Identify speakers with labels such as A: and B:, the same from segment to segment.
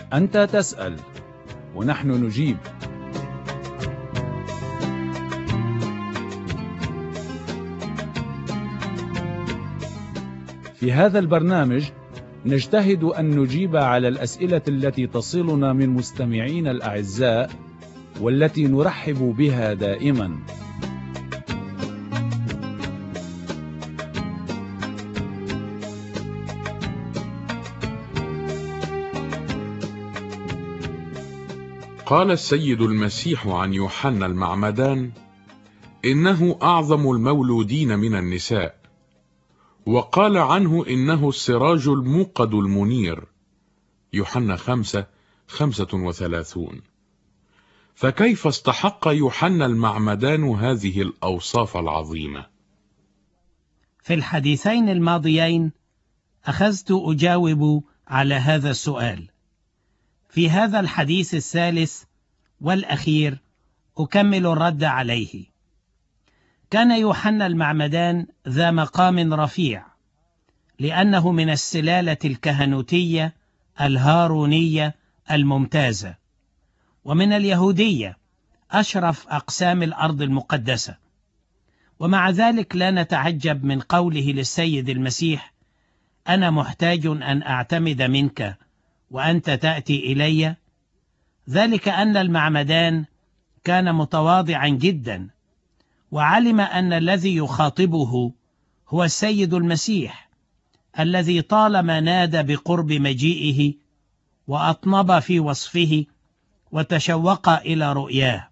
A: أنت تسأل ونحن نجيب. في هذا البرنامج نجتهد أن نجيب على الأسئلة التي تصلنا من مستمعين الأعزاء والتي نرحب بها دائما.
B: قال السيد المسيح عن يوحنا المعمدان: إنه أعظم المولودين من النساء، وقال عنه إنه السراج الموقد المنير، يوحنا 5:35. فكيف استحق يوحنا المعمدان هذه الأوصاف العظيمة؟
C: في الحديثين الماضيين أخذت أجاوب على هذا السؤال. في هذا الحديث الثالث والأخير أكمل الرد عليه. كان يوحنا المعمدان ذا مقام رفيع، لأنه من السلالة الكهنوتية الهارونية الممتازة، ومن اليهودية أشرف أقسام الأرض المقدسة. ومع ذلك لا نتعجب من قوله للسيد المسيح: أنا محتاج أن أعتمد منك وأنت تأتي إلي. ذلك أن المعمدان كان متواضعا جدا، وعلم أن الذي يخاطبه هو السيد المسيح، الذي طالما نادى بقرب مجيئه وأطنب في وصفه وتشوق إلى رؤياه.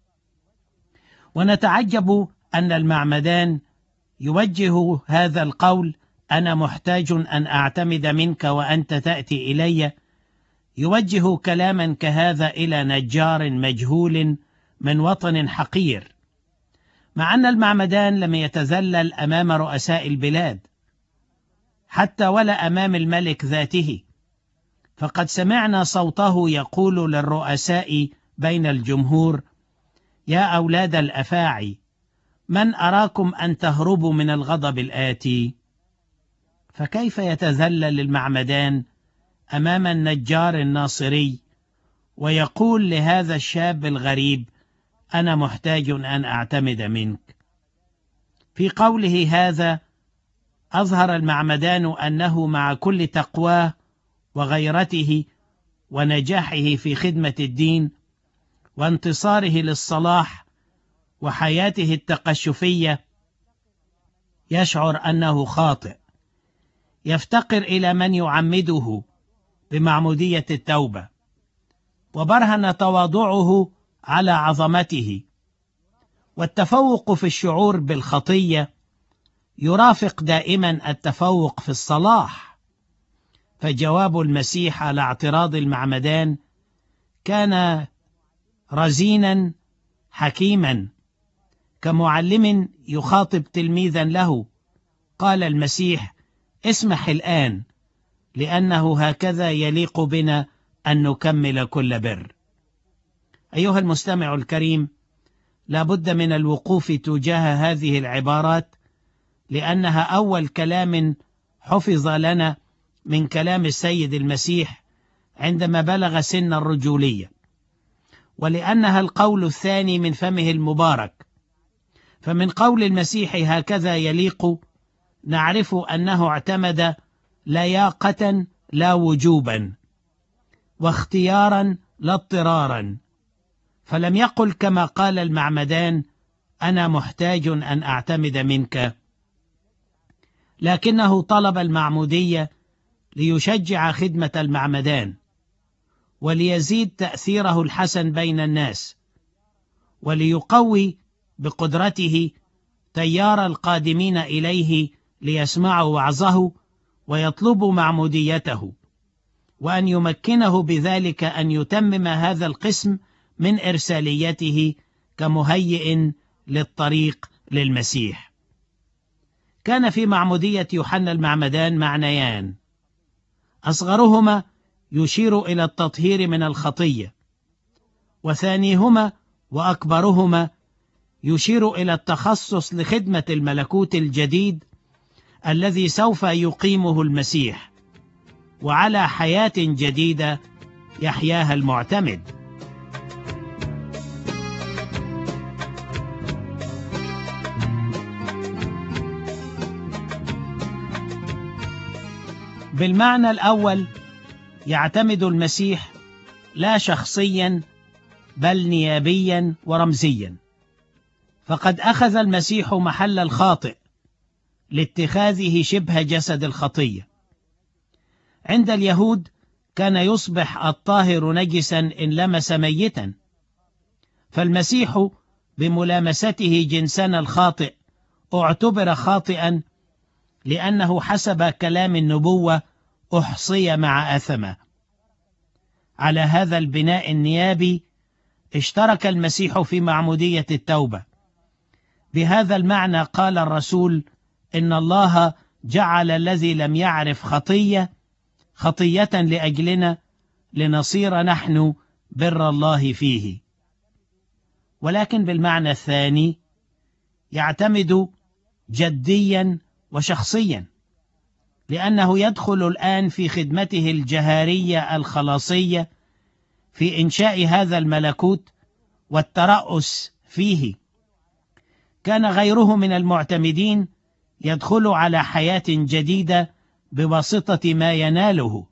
C: ونتعجب أن المعمدان يوجه هذا القول: أنا محتاج أن أعتمد منك وأنت تأتي إلي، يوجه كلاما كهذا إلى نجار مجهول من وطن حقير، مع أن المعمدان لم يتذلل أمام رؤساء البلاد حتى ولا أمام الملك ذاته. فقد سمعنا صوته يقول للرؤساء بين الجمهور: يا أولاد الأفاعي، من أراكم أن تهربوا من الغضب الآتي؟ فكيف يتذلل المعمدان أمام النجار الناصري ويقول لهذا الشاب الغريب: أنا محتاج أن أعتمد منك؟ في قوله هذا أظهر المعمدان أنه مع كل تقواه وغيرته ونجاحه في خدمة الدين وانتصاره للصلاح وحياته التقشفية يشعر أنه خاطئ، يفتقر إلى من يعمده بمعمودية التوبة، وبرهن تواضعه على عظمته. والتفوق في الشعور بالخطية يرافق دائما التفوق في الصلاح. فجواب المسيح على اعتراض المعمدان كان رزينا حكيما، كمعلم يخاطب تلميذا له. قال المسيح: اسمح الآن، لأنه هكذا يليق بنا أن نكمل كل بر. أيها المستمع الكريم، لا بد من الوقوف تجاه هذه العبارات، لأنها أول كلام حفظ لنا من كلام السيد المسيح عندما بلغ سن الرجولية، ولأنها القول الثاني من فمه المبارك. فمن قول المسيح هكذا يليق نعرف أنه اعتمد لياقة لا وجوبا، واختيارا لا اضطرارا. فلم يقل كما قال المعمدان: أنا محتاج أن أعتمد منك، لكنه طلب المعمودية ليشجع خدمة المعمدان، وليزيد تأثيره الحسن بين الناس، وليقوي بقدرته تيار القادمين إليه ليسمعوا وعظه ويطلبوا معموديته، وأن يمكنه بذلك أن يتمم هذا القسم من إرساليته كمهيئ للطريق للمسيح. كان في معمودية يوحنا المعمدان معنيان: أصغرهما يشير إلى التطهير من الخطية، وثانيهما وأكبرهما يشير إلى التخصص لخدمة الملكوت الجديد الذي سوف يقيمه المسيح، وعلى حياة جديدة يحياها المعتمد. بالمعنى الأول يعتمد المسيح لا شخصيا بل نيابيا ورمزيا، فقد أخذ المسيح محل الخاطئ لاتخاذه شبه جسد الخطية. عند اليهود كان يصبح الطاهر نجسا إن لمس ميتا، فالمسيح بملامسته جنسنا الخاطئ اعتبر خاطئا لأنه حسب كلام النبوة أحصي مع أثمة. على هذا البناء النيابي اشترك المسيح في معمودية التوبة. بهذا المعنى قال الرسول إن الله جعل الذي لم يعرف خطية لأجلنا لنصير نحن بر الله فيه. ولكن بالمعنى الثاني يعتمد جديا وشخصيا، لأنه يدخل الآن في خدمته الجهارية الخلاصية في إنشاء هذا الملكوت والترأس فيه. كان غيره من المعتمدين يدخل على حياة جديدة بواسطة ما يناله،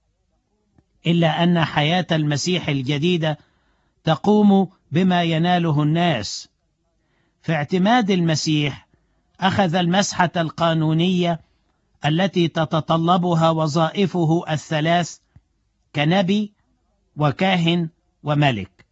C: إلا أن حياة المسيح الجديدة تقوم بما يناله الناس. في اعتماد المسيح أخذ المسحة القانونية التي تتطلبها وظائفه الثلاث كنبي وكاهن وملك.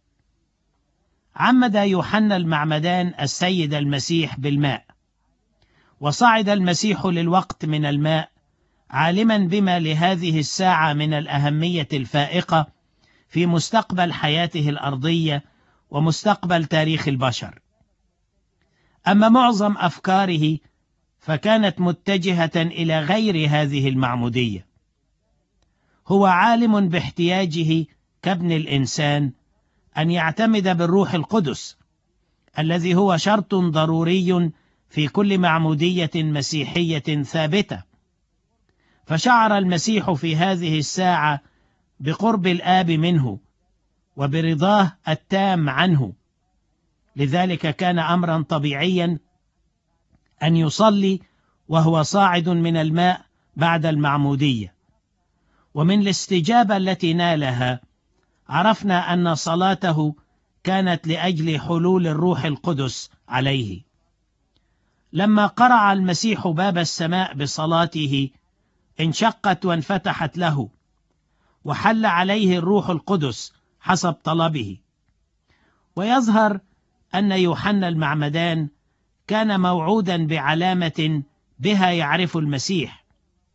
C: عمد يوحنا المعمدان السيد المسيح بالماء، وصعد المسيح للوقت من الماء عالما بما لهذه الساعة من الأهمية الفائقة في مستقبل حياته الأرضية ومستقبل تاريخ البشر. أما معظم أفكاره فكانت متجهة إلى غير هذه المعمودية. هو عالم باحتياجه كابن الإنسان أن يعتمد بالروح القدس الذي هو شرط ضروري في كل معمودية مسيحية ثابتة. فشعر المسيح في هذه الساعة بقرب الآب منه وبرضاه التام عنه، لذلك كان أمرا طبيعيا أن يصلي وهو صاعد من الماء بعد المعمودية. ومن الاستجابة التي نالها عرفنا أن صلاته كانت لأجل حلول الروح القدس عليه. لما قرع المسيح باب السماء بصلاته انشقت وانفتحت له، وحل عليه الروح القدس حسب طلبه. ويظهر أن يوحنا المعمدان كان موعودا بعلامة بها يعرف المسيح،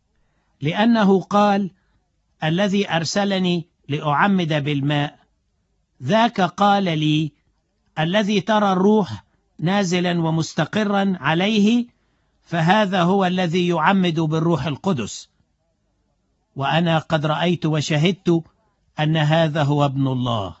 C: لأنه قال: الذي أرسلني لأعمد بالماء ذاك قال لي الذي ترى الروح نازلا ومستقرا عليه فهذا هو الذي يعمد بالروح القدس، وأنا قد رأيت وشهدت أن هذا هو ابن الله.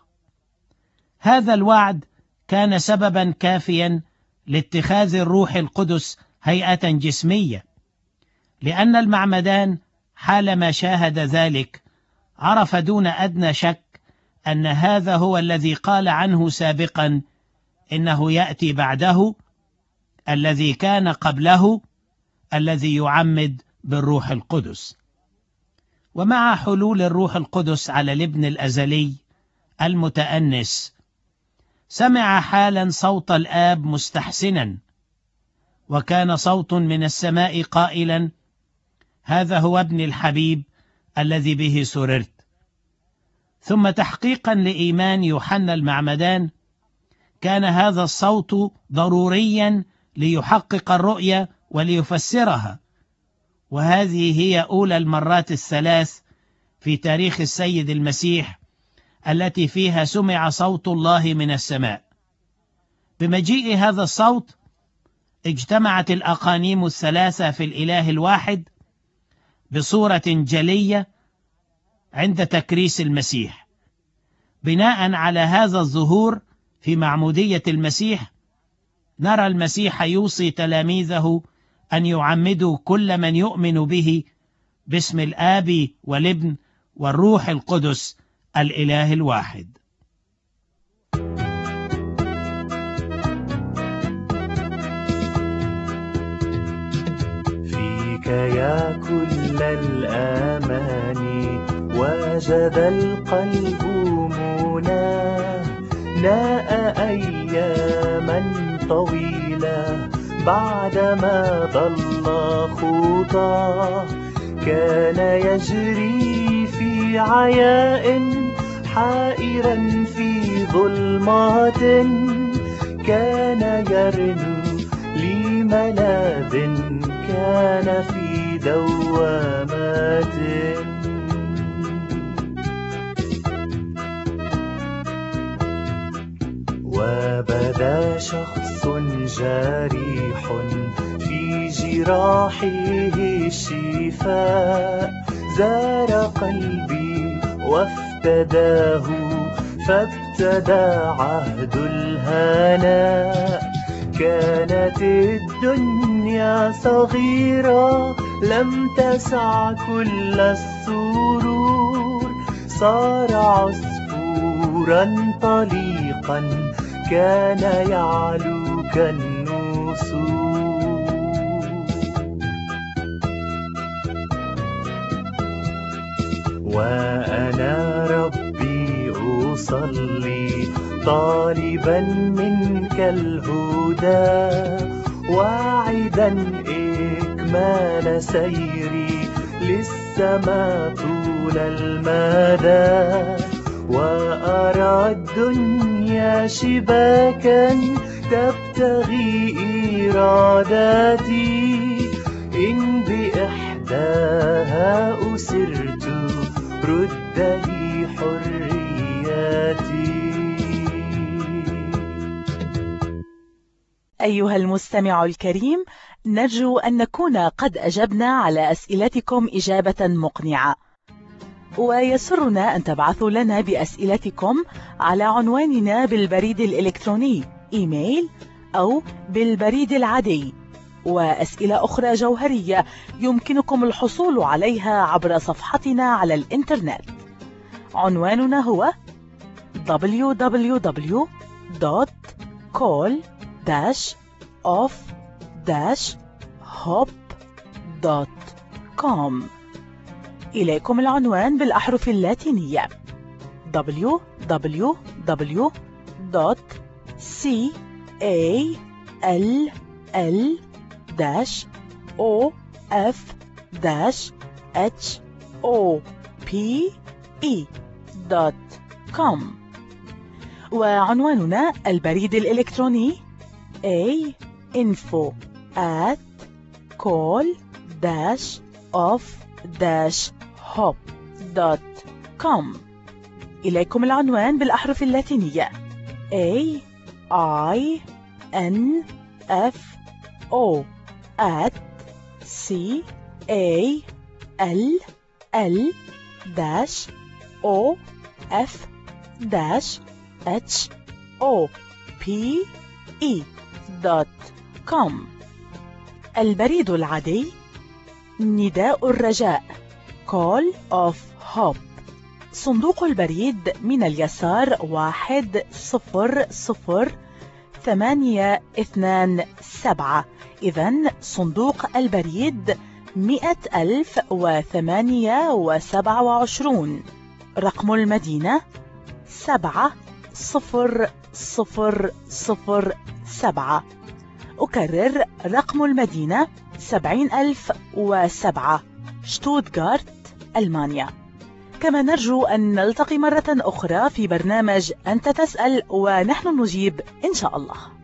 C: هذا الوعد كان سببا كافيا لاتخاذ الروح القدس هيئة جسمية، لأن المعمدان حالما شاهد ذلك عرف دون أدنى شك أن هذا هو الذي قال عنه سابقا إنه يأتي بعده الذي كان قبله الذي يعمد بالروح القدس. ومع حلول الروح القدس على الابن الأزلي المتأنس سمع حالا صوت الآب مستحسنا، وكان صوت من السماء قائلا: هذا هو ابن الحبيب الذي به سررت. ثم تحقيقا لإيمان يوحنا المعمدان كان هذا الصوت ضروريا ليحقق الرؤية وليفسرها، وهذه هي أولى المرات الثلاث في تاريخ السيد المسيح التي فيها سمع صوت الله من السماء. بمجيء هذا الصوت اجتمعت الأقانيم الثلاثة في الإله الواحد بصورة جلية عند تكريس المسيح. بناء على هذا الظهور في معمودية المسيح نرى المسيح يوصي تلاميذه أن يعمدوا كل من يؤمن به باسم الآب والابن والروح القدس الإله الواحد.
D: فيك يا كل الأماني وجد القلب مناه، ناء أياما طويلة بعدما ضل خطاه، كان يجري في عياء حائرا في ظلمات، كان يرنو لملاذ كان في دوامات. وبدا شخص جريح في جراحه الشفاء، زار قلبي وافتداه، فابتدى عهد الهناء. كانت الدنيا صغيرة لم تسع كل السرور، صار عصفورا طليقا كان يعلو كالنسور. وأنا ربي أصلي طالبا منك الهدى، واعدا إكمال سيري للسماء طول المدى. وأرى الدنيا شباكا تبتغي إراداتي، إن بإحداها أسرت رد لي حرياتي.
E: أيها المستمع الكريم، نرجو أن نكون قد أجبنا على أسئلتكم إجابة مقنعة، ويسرنا أن تبعثوا لنا بأسئلتكم على عنواننا بالبريد الإلكتروني إيميل أو بالبريد العادي. وأسئلة أخرى جوهرية يمكنكم الحصول عليها عبر صفحتنا على الإنترنت. عنواننا هو www.call-off-hop.com. إليكم العنوان بالأحرف اللاتينية www.call-off-hop.com. وعنواننا البريد الإلكتروني info@call-off-hop.com. إليكم العنوان بالأحرف اللاتينية call-off-hop.com. البريد العادي نداء الرجاء Call of Hope، صندوق البريد من اليسار 100-827. إذن صندوق البريد 100,028. رقم المدينة 70007. أكرر رقم المدينة 70,007، شتوتغارت، ألمانيا. كما نرجو أن نلتقي مرة أخرى في برنامج أنت تسأل ونحن نجيب إن شاء الله.